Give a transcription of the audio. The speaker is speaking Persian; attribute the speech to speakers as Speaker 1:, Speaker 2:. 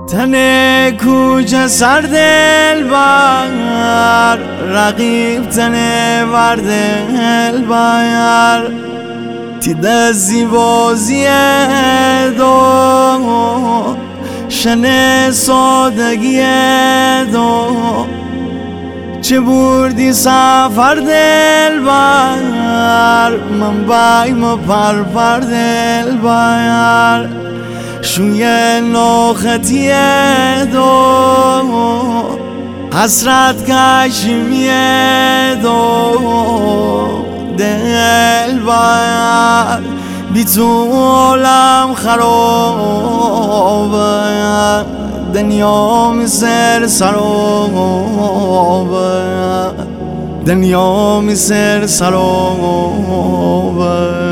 Speaker 1: تن کوچه سر دل بر رقیب تن ور دل بر تی دستی بازی دو شن سادگی دو چه بردی سفر دل بر من بایم پر دل بر شوی نوخطی دو حسرت کشمی دو دل بر بی تو عالم خرابه دنیا میسر سرابه دنیا میسر سرابه